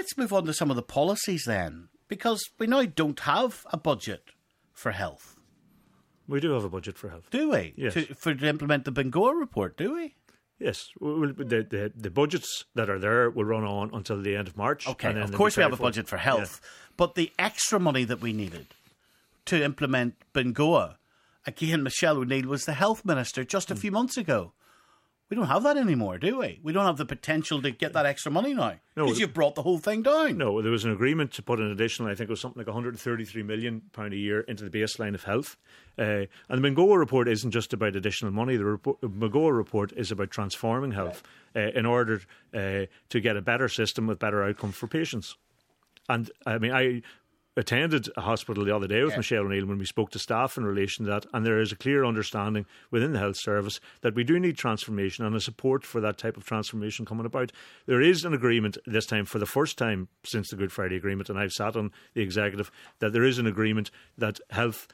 let's move on to some of the policies then, because we now don't have a budget for health. We do have a budget for health. Do we? Yes. To implement the Bengoa report, do we? Yes. The budgets that are there will run on until the end of March. Okay, of course we have a budget for health. Yeah. But the extra money that we needed to implement Bengoa, again, Michelle O'Neill was the health minister just a few months ago. We don't have that anymore, do we? We don't have the potential to get that extra money now because you've brought the whole thing down. No, there was an agreement to put an additional, I think it was something like £133 million a year into the baseline of health. And the Bengoa report isn't just about additional money. The Bengoa report is about transforming health in order to get a better system with better outcomes for patients. And I mean, I attended a hospital the other day with Michelle O'Neill when we spoke to staff in relation to that, and there is a clear understanding within the health service that we do need transformation and a support for that type of transformation coming about. There is an agreement this time, for the first time since the Good Friday Agreement, and I've sat on the executive, that there is an agreement that health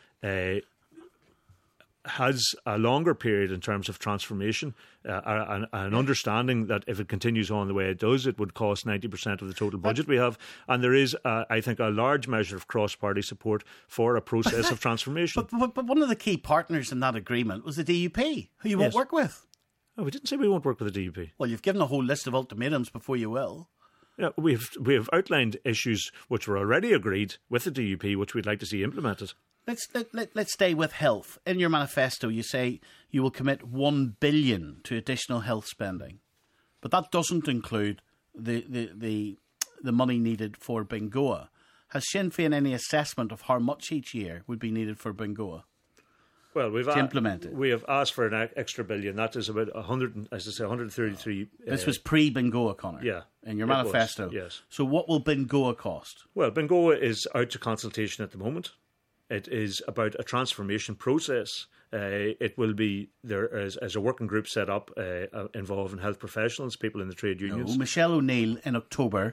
has a longer period in terms of transformation, an understanding that if it continues on the way it does, it would cost 90% of the total budget we have. And there is, I think, a large measure of cross-party support for a process of transformation. But one of the key partners in that agreement was the DUP, who you won't work with. Oh, we didn't say we won't work with the DUP. Well, you've given a whole list of ultimatums before you will. Yeah, we have outlined issues which were already agreed with the DUP, which we'd like to see implemented. Let's stay with health. In your manifesto, you say you will commit $1 billion to additional health spending, but that doesn't include the money needed for Bengoa. Has Sinn Féin any assessment of how much each year would be needed for Bengoa? Well, we've implemented. We have asked for an extra $1 billion. That is about 133. This was pre-Bengoa, Conor. Yeah, in your manifesto. Yes. So, what will Bengoa cost? Well, Bengoa is out to consultation at the moment. It is about a transformation process. It will be there as a working group set up involving health professionals, people in the trade unions. No, Michelle O'Neill in October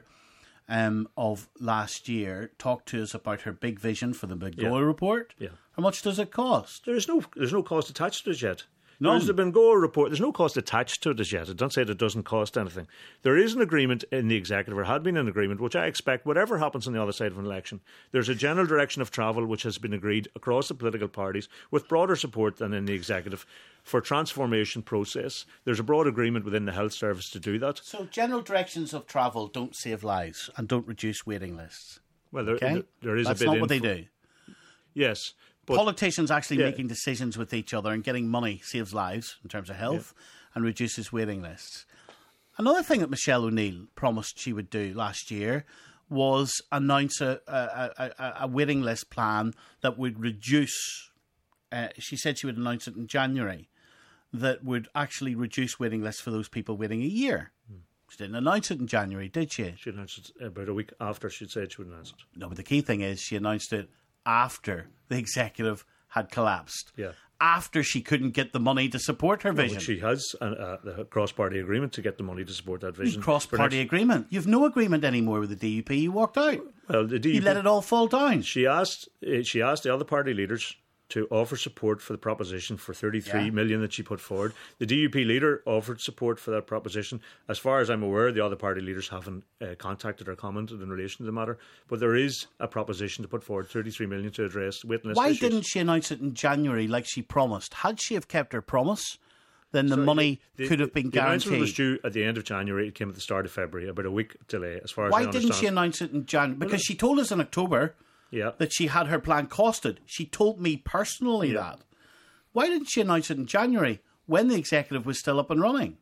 of last year talked to us about her big vision for the Bengoa report. Yeah. How much does it cost? There's no cost attached to it yet. None. There's the Bengoa report. There's no cost attached to it as yet. I don't say that it doesn't cost anything. There is an agreement in the executive, or had been an agreement, which I expect, whatever happens on the other side of an election, there's a general direction of travel which has been agreed across the political parties with broader support than in the executive for transformation process. There's a broad agreement within the health service to do that. So general directions of travel don't save lives and don't reduce waiting lists. Well, there is That's a bit. That's not what they do. Yes. But politicians actually making decisions with each other and getting money saves lives in terms of health and reduces waiting lists. Another thing that Michelle O'Neill promised she would do last year was announce a waiting list plan that would reduce, she said she would announce it in January, that would actually reduce waiting lists for those people waiting a year. She didn't announce it in January, did she? She announced it about a week after she said she would announce it. No, but the key thing is she announced it after the executive had collapsed. Yeah. After she couldn't get the money to support her vision. But she has a cross-party agreement to get the money to support that vision. Cross-party agreement? You've no agreement anymore with the DUP. You walked out. Well, the DUP, you let it all fall down. She asked the other party leaders to offer support for the proposition for $33 million that she put forward. The DUP leader offered support for that proposition. As far as I'm aware, the other party leaders haven't contacted or commented in relation to the matter. But there is a proposition to put forward $33 million to address waiting list issues. Why didn't she announce it in January like she promised? Had she have kept her promise, then the money could have been guaranteed. The announcement was due at the end of January. It came at the start of February, about a week delay, as far as I understand. Why didn't she announce it in January? Because she told us in October that she had her plan costed. She told me personally that. Why didn't she announce it in January when the executive was still up and running?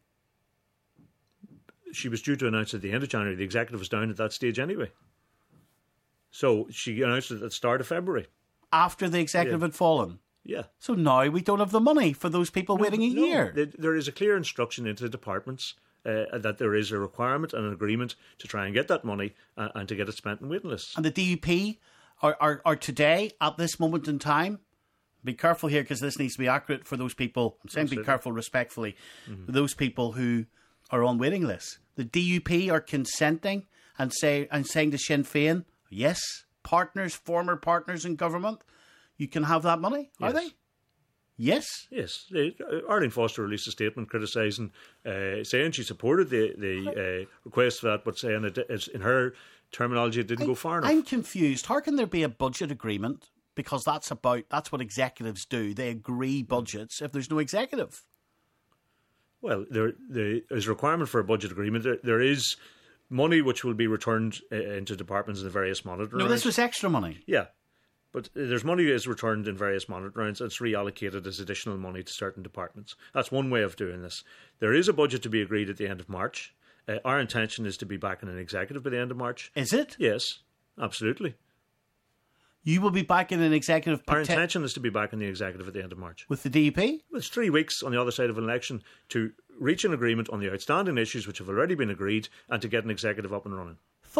She was due to announce it at the end of January. The executive was down at that stage anyway. So she announced it at the start of February. After the executive had fallen? Yeah. So now we don't have the money for those people waiting a year. There is a clear instruction into the departments that there is a requirement and an agreement to try and get that money and to get it spent in waiting lists. And the DUP are today, at this moment in time, be careful here because this needs to be accurate for those people. I'm saying be careful respectfully. Those people who are on waiting lists. The DUP are consenting and saying to Sinn Féin, yes, former partners in government, you can have that money, are they? Yes. Yes. Arlene Foster released a statement criticising, saying she supported the request for that, but saying in her terminology it didn't go far enough. I'm confused. How can there be a budget agreement? Because that's what executives do. They agree budgets if there's no executive. Well, there is a requirement for a budget agreement. There is money which will be returned into departments in the various monitoring rounds. No, this was extra money. Yeah. But there's money that is returned in various monitoring rounds and it's reallocated as additional money to certain departments. That's one way of doing this. There is a budget to be agreed at the end of March. Our intention is to be back in an executive by the end of March. Is it? Yes, absolutely. You will be back in an executive... Our intention is to be back in the executive at the end of March. With the DUP? It's 3 weeks on the other side of an election to reach an agreement on the outstanding issues which have already been agreed and to get an executive up and running.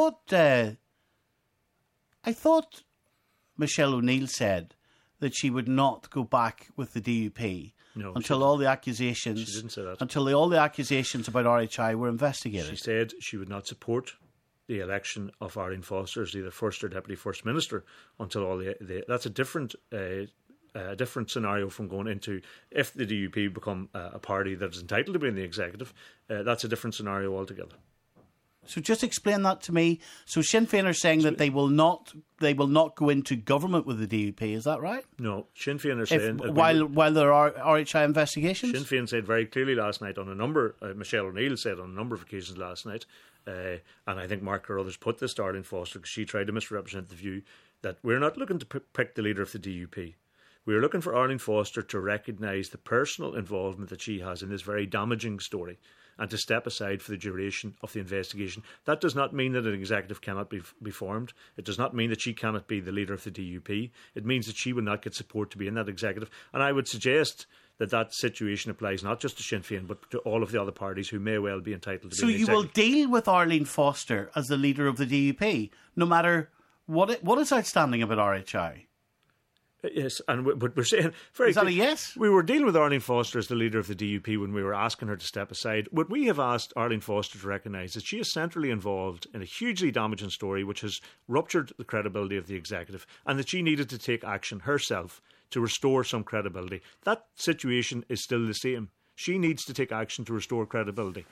I thought Michelle O'Neill said that she would not go back with the DUP until all the accusations... She didn't say that. Until all the accusations about RHI were investigated. She said she would not support the election of Arlene Foster as either First or Deputy First Minister until all that's a different scenario from going into if the DUP become a party that is entitled to be in the executive. That's a different scenario altogether. So just explain that to me. So Sinn Féin are saying that they will not go into government with the DUP. Is that right? No, Sinn Féin are saying while there are RHI investigations. Sinn Féin said very clearly last night on a number. Michelle O'Neill said on a number of occasions last night, and I think Mark Carruthers put this to Arlene Foster because she tried to misrepresent the view that we're not looking to pick the leader of the DUP. We're looking for Arlene Foster to recognise the personal involvement that she has in this very damaging story and to step aside for the duration of the investigation. That does not mean that an executive cannot be formed. It does not mean that she cannot be the leader of the DUP. It means that she will not get support to be in that executive. And I would suggest that situation applies not just to Sinn Féin but to all of the other parties who may well be entitled to be in the executive. So you will deal with Arlene Foster as the leader of the DUP, no matter what is outstanding about RHI? Yes, but we're saying very is that a yes? We were dealing with Arlene Foster as the leader of the DUP when we were asking her to step aside. What we have asked Arlene Foster to recognise that she is centrally involved in a hugely damaging story which has ruptured the credibility of the executive, and that she needed to take action herself to restore some credibility. That situation is still the same. She needs to take action to restore credibility.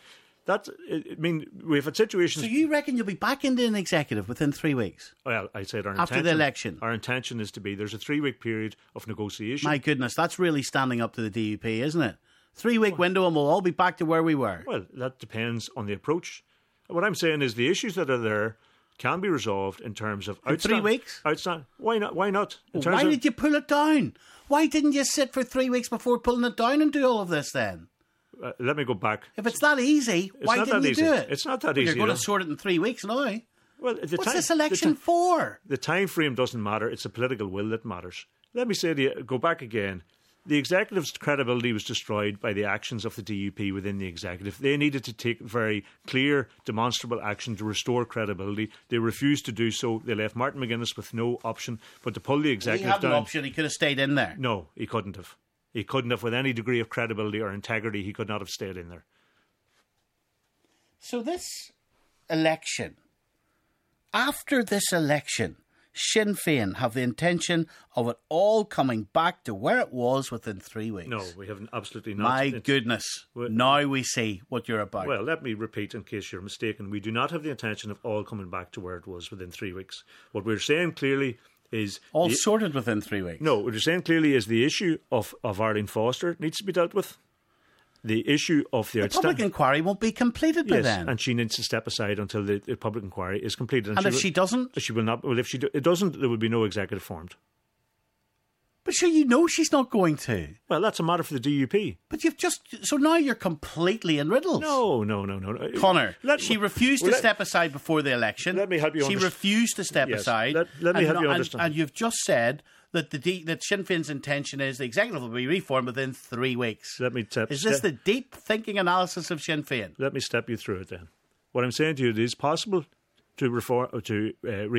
We've had situations... So you reckon you'll be back into an executive within 3 weeks? Well, I said after the election. Our intention is to be... There's a 3-week period of negotiation. My goodness, that's really standing up to the DUP, isn't it? 3-week window and we'll all be back to where we were. Well, that depends on the approach. What I'm saying is the issues that are there can be resolved in terms of... In 3 weeks? Why not? Why did you pull it down? Why didn't you sit for 3 weeks before pulling it down and do all of this then? Let me go back. If it's that easy, why didn't you do it? It's not that easy. You're going to sort it in 3 weeks now. Well, what's this election for? The time frame doesn't matter. It's the political will that matters. Let me say to you, go back again. The executive's credibility was destroyed by the actions of the DUP within the executive. They needed to take very clear, demonstrable action to restore credibility. They refused to do so. They left Martin McGuinness with no option but to pull the executive down. He had an option. He could have stayed in there. No, he couldn't have. He couldn't have, with any degree of credibility or integrity, he could not have stayed in there. So this election, after this election, Sinn Féin have the intention of it all coming back to where it was within 3 weeks. No, we have absolutely not. My goodness. Now we see what you're about. Well, let me repeat in case you're mistaken. We do not have the intention of all coming back to where it was within 3 weeks. What we're saying clearly is... all sorted within 3 weeks. No, what you're saying clearly is the issue of Arlene Foster needs to be dealt with. The issue of the public inquiry won't be completed by then. And she needs to step aside until the public inquiry is completed. And if she doesn't? She will not. Well, if it doesn't, there will be no executive formed. But sure, you know she's not going to. Well, that's a matter for the DUP. But so now you're completely in riddles. No. Conor, she refused to step aside before the election. Let me help you understand. She refused to step aside. Let me help you understand. And you've just said that that Sinn Féin's intention is the executive will be reformed within 3 weeks. Is this the deep thinking analysis of Sinn Féin? Let me step you through it then. What I'm saying to you, it is possible to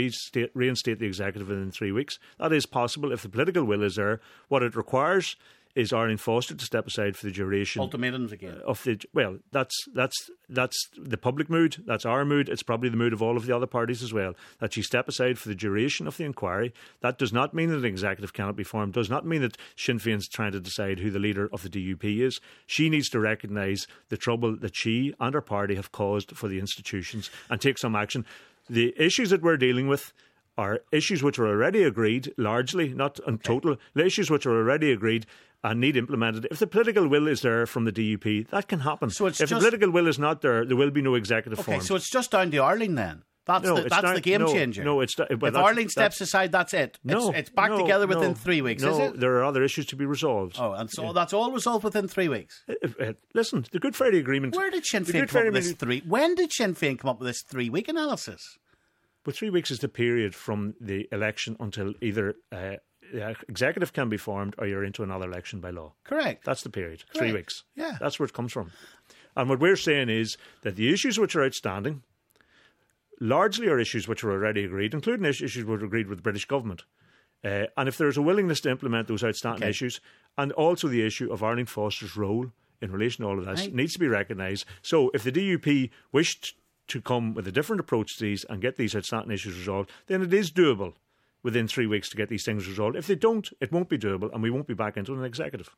reinstate the executive within 3 weeks. That is possible if the political will is there. What it requires is Arlene Foster to step aside for the duration. Ultimatums again. That's the public mood. That's our mood. It's probably the mood of all of the other parties as well. That she step aside for the duration of the inquiry. That does not mean that an executive cannot be formed. Does not mean that Sinn Féin's trying to decide who the leader of the DUP is. She needs to recognise the trouble that she and her party have caused for the institutions and take some action. The issues that we're dealing with are issues which are already agreed, largely, not in total. The issues which are already agreed and need implemented. If the political will is there from the DUP, that can happen. So if the political will is not there, there will be no executive form. Okay, so it's just down to Arlene then. That's the game changer. No, it's if Arlene steps aside, that's it. It's back together within 3 weeks, is it? There are other issues to be resolved. Oh, and so that's all resolved within 3 weeks? Listen, the Good Friday Agreement... Where did Sinn Féin come up with this when did Sinn Féin come up with this 3 week analysis? But 3 weeks is the period from the election until either the executive can be formed or you're into another election by law. Correct. That's the period. Correct. 3 weeks. Yeah. That's where it comes from. And what we're saying is that the issues which are outstanding largely are issues which are already agreed, including issues which are agreed with the British government. And if there's a willingness to implement those outstanding issues, and also the issue of Arlene Foster's role in relation to all of this needs to be recognised. So if the DUP wished to come with a different approach to these and get these outstanding issues resolved, then it is doable within 3 weeks to get these things resolved. If they don't, it won't be doable and we won't be back into an executive.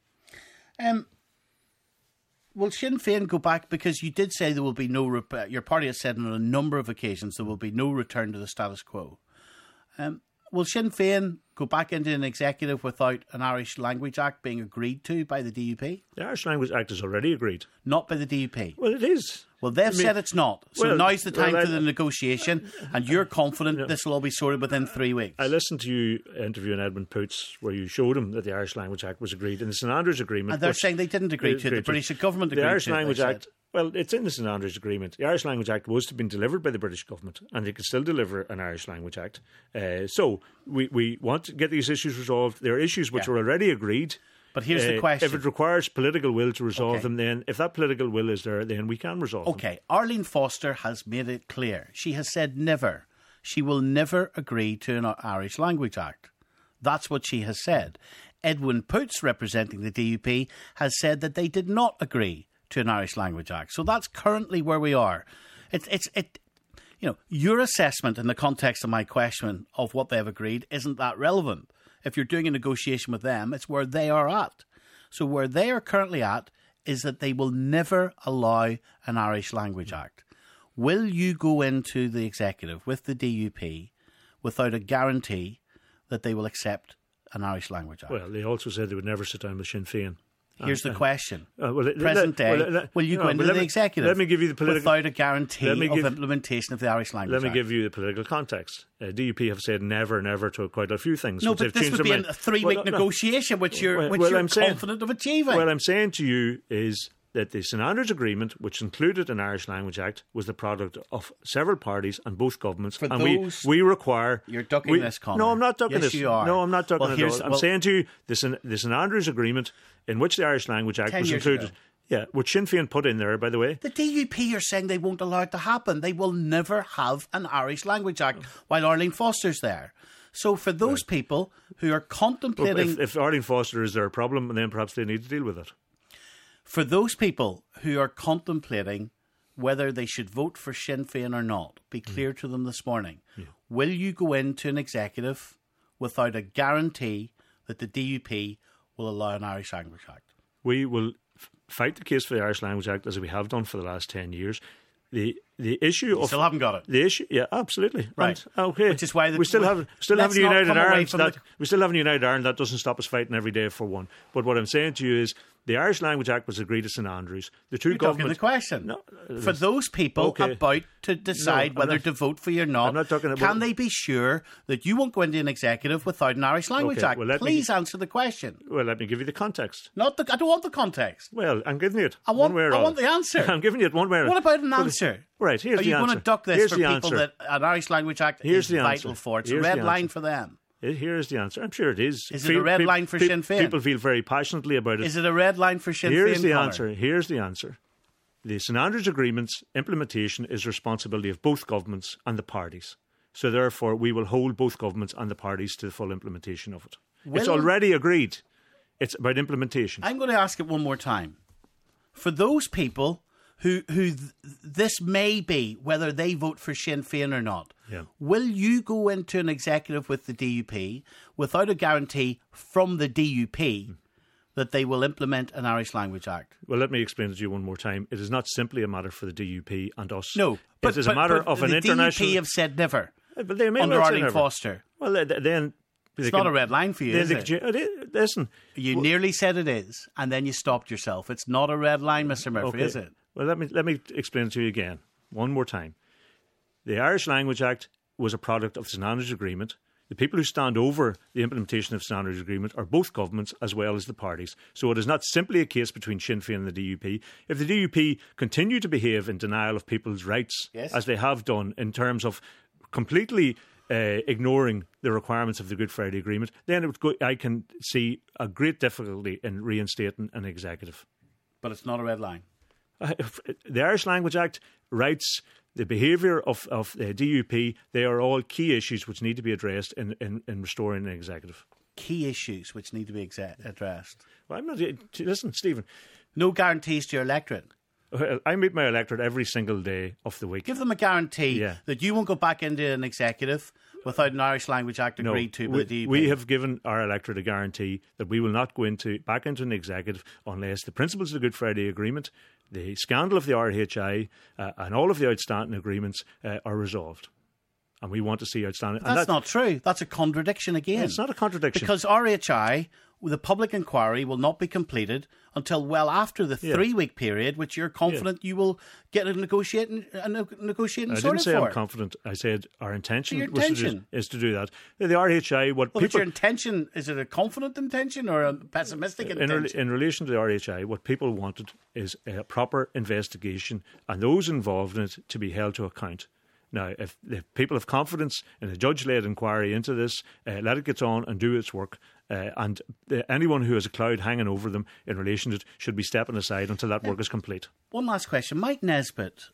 Will Sinn Féin go back, because you did say there will be no, your party has said on a number of occasions there will be no return to the status quo. Will Sinn Féin go back into an executive without an Irish Language Act being agreed to by the DUP? The Irish Language Act is already agreed. Not by the DUP? Well, it is. Well, they've said it's not. So now's the time for the negotiation, and you're confident this will all be sorted within 3 weeks. I listened to you interviewing Edmund Poots, where you showed him that the Irish Language Act was agreed in the St Andrews Agreement. And they're saying they didn't agree to it. The British government agreed to it. The Irish Language Act, well, it's in the St Andrews Agreement. The Irish Language Act was to be delivered by the British government, and they could still deliver an Irish Language Act. So we want to get these issues resolved. There are issues which are already agreed. But here's the question. If it requires political will to resolve them, then if that political will is there, then we can resolve them. Okay, Arlene Foster has made it clear. She has said never. She will never agree to an Irish Language Act. That's what she has said. Edwin Poots, representing the DUP, has said that they did not agree to an Irish Language Act. So that's currently where we are. Your assessment in the context of my question of what they've agreed isn't that relevant. If you're doing a negotiation with them, it's where they are at. So where they are currently at is that they will never allow an Irish Language Act. Will you go into the executive with the DUP without a guarantee that they will accept an Irish Language Act? Well, they also said they would never sit down with Sinn Féin. Here's the question. Present day, will you go into the executive let me give you the without a guarantee of implementation of the Irish Language Act? Let me give you the political context. DUP have said never, never to quite a few things. No, but this would be a 3 week negotiation, which you're confident of achieving. What I'm saying to you is that the St Andrews Agreement, which included an Irish Language Act, was the product of several parties and both governments. We require... You're ducking this, Conor. No, I'm not ducking this. Yes, you are. No, I'm not ducking it. I'm saying to you, the St Andrews Agreement, in which the Irish Language Act was included... Yeah, which Sinn Féin put in there, by the way. The DUP are saying they won't allow it to happen. They will never have an Irish Language Act while Arlene Foster's there. So for those people who are contemplating... If Arlene Foster is their problem, then perhaps they need to deal with it. For those people who are contemplating whether they should vote for Sinn Féin or not, be clear to them this morning. Yeah. Will you go into an executive without a guarantee that the DUP will allow an Irish Language Act? We will fight the case for the Irish Language Act as we have done for the last 10 years. The issue you still haven't got it. The issue, yeah, absolutely, right. And, okay, which is why we still have a United Ireland. We still have a United Ireland. That doesn't stop us fighting every day for one. But what I'm saying to you is, the Irish Language Act was agreed at St Andrews. The two governments. The question for those people about to decide whether to vote for you or not. I'm not talking about. Can they be sure that you won't go into an executive without an Irish Language Act? Well, Please answer the question. Well, let me give you the context. I don't want the context. Well, I'm giving you it. I want the answer. I'm giving you it one way or What about an answer? Right, here's the answer. Are you going to duck this for people that an Irish Language Act is vital for? It's a red line for them. Here's the answer. I'm sure it is. Is it a red line for Sinn Féin? People feel very passionately about it. Is it a red line for Sinn Féin? Here's the answer. Here's the answer. The St Andrews Agreement's implementation is the responsibility of both governments and the parties. So therefore, we will hold both governments and the parties to the full implementation of it. It's already agreed. It's about implementation. I'm going to ask it one more time. For those people who this may be, whether they vote for Sinn Féin or not, will you go into an executive with the DUP without a guarantee from the DUP that they will implement an Irish Language Act? Well, let me explain it to you one more time. It is not simply a matter for the DUP and us. No, it is a matter of an international... The DUP have said never. But they may under well Arlene never. Foster. Well, then... It's not a red line for you, is it? Listen. You nearly said it is, and then you stopped yourself. It's not a red line, Mr. Murphy, is it? Well, let me explain it to you again, one more time. The Irish Language Act was a product of the St Andrews Agreement. The people who stand over the implementation of the St Andrews Agreement are both governments as well as the parties. So it is not simply a case between Sinn Féin and the DUP. If the DUP continue to behave in denial of people's rights, as they have done in terms of completely ignoring the requirements of the Good Friday Agreement, then I can see a great difficulty in reinstating an executive. But it's not a red line. The Irish Language Act, rights, the behaviour of the DUP, they are all key issues which need to be addressed in restoring an executive. Key issues which need to be addressed. Well, I'm not. Listen, Stephen. No guarantees to your electorate. I meet my electorate every single day of the week. Give them a guarantee that you won't go back into an executive without an Irish Language Act agreed to by the DUP. We have given our electorate a guarantee that we will not go back into an executive unless the principles of the Good Friday Agreement, the scandal of the RHI, and all of the outstanding agreements are resolved. And we want to see outstanding... That's not true. That's a contradiction again. It's not a contradiction. Because RHI, the public inquiry, will not be completed until well after the 3-week period, which you're confident you will get a negotiating sorted for. I didn't say I'm confident. I said our intention is to do that. The RHI... But your intention, is it a confident intention or a pessimistic intention? In relation to the RHI, what people wanted is a proper investigation and those involved in it to be held to account. Now, if people have confidence in a judge-led inquiry into this, let it get on and do its work. And anyone who has a cloud hanging over them in relation to it should be stepping aside until that work is complete. One last question. Mike Nesbitt,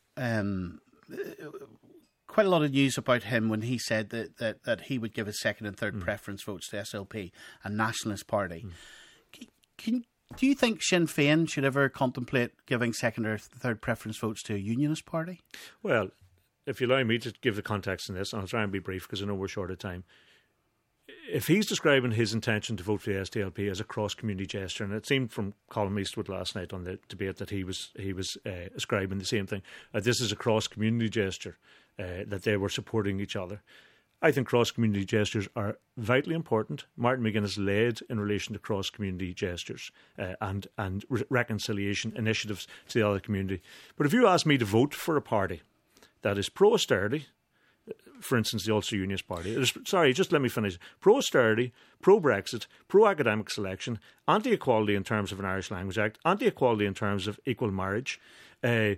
quite a lot of news about him when he said that he would give his second and third preference votes to SLP, a nationalist party. Do you think Sinn Féin should ever contemplate giving second or third preference votes to a unionist party? Well, if you allow me to give the context in this, and I'll try and be brief because I know we're short of time. If he's describing his intention to vote for the SDLP as a cross-community gesture, and it seemed from Colin Eastwood last night on the debate that he was ascribing the same thing, this is a cross-community gesture, that they were supporting each other. I think cross-community gestures are vitally important. Martin McGuinness led in relation to cross-community gestures and reconciliation initiatives to the other community. But if you ask me to vote for a party that is pro-austerity, for instance, the Ulster Unionist Party. Sorry, just let me finish. Pro-austerity, pro-Brexit, pro-academic selection, anti-equality in terms of an Irish Language Act, anti-equality in terms of equal marriage, and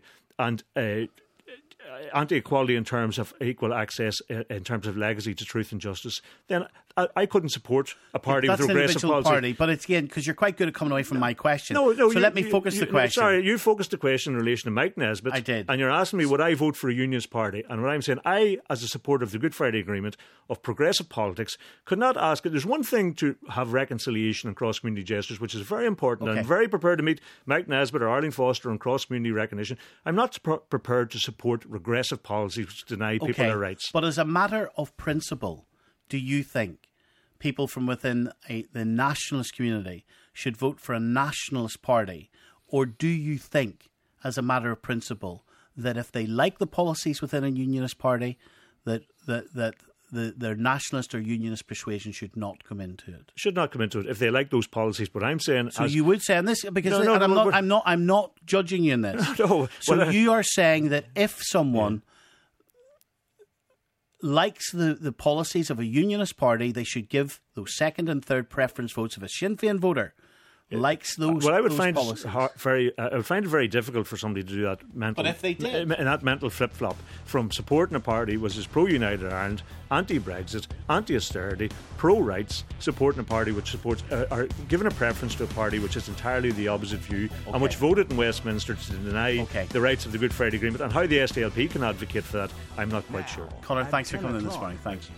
anti-equality in terms of equal access, in terms of legacy to truth and justice, then I couldn't support a party with regressive policy. Party, but it's again because you're quite good at coming away from my question. So let me focus the question. Sorry, you focused the question in relation to Mike Nesbitt. I did. And you're asking me would I vote for a unionist party? And what I'm saying, I, as a supporter of the Good Friday Agreement, of progressive politics, could not ask it. There's one thing to have reconciliation and cross-community gestures, which is very important. And I'm very prepared to meet Mike Nesbitt or Arlene Foster on cross-community recognition. I'm not prepared to support regressive policies which deny people their rights. But as a matter of principle, do you think people from within the nationalist community should vote for a nationalist party? Or do you think, as a matter of principle, that if they like the policies within a unionist party, that their nationalist or unionist persuasion should not come into it? Should not come into it if they like those policies. But I'm saying, so you would say on this because I'm not judging you in this. No, so you are saying that if someone likes the policies of a unionist party, they should give those second and third preference votes. If a Sinn Féin voter likes those, I would find policies. I would find it very difficult for somebody to do that But if they did, in that mental flip flop from supporting a party which is pro United Ireland, anti-Brexit, anti-austerity, pro-rights, supporting a party which supports or giving a preference to a party which is entirely the opposite view and which voted in Westminster to deny the rights of the Good Friday Agreement, and how the SDLP can advocate for that, I'm not quite sure. Conor, thanks for coming in this morning. Thanks.